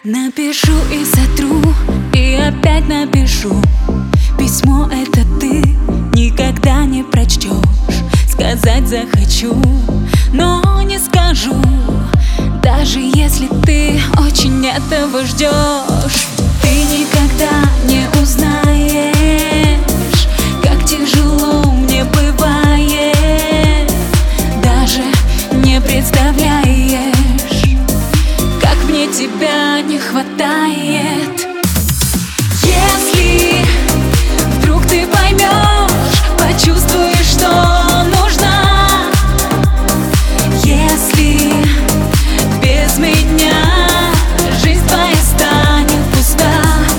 Напишу и сотру, и опять напишу. Письмо это ты никогда не прочтешь. Сказать захочу, но не скажу. Даже если ты очень этого ждешь, ты никогда не узнаешь, как тяжело мне бывает. Даже не представляешь, как мне тебя не хватает. Если вдруг ты поймешь, почувствуешь, что нужна. Если без меня жизнь твоя станет пуста.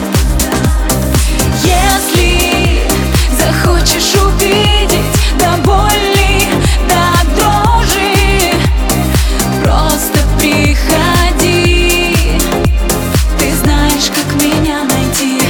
Если захочешь увидеть до боли, до дрожи, просто приходи. Ты знаешь, как меня найти.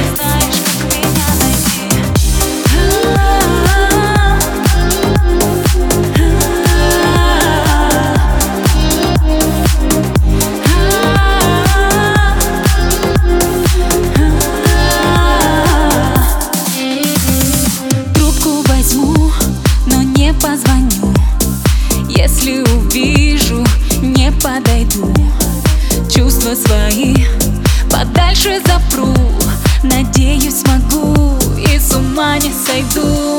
Позвоню, если увижу, не подойду. Чувства свои подальше запру. Надеюсь, смогу и с ума не сойду.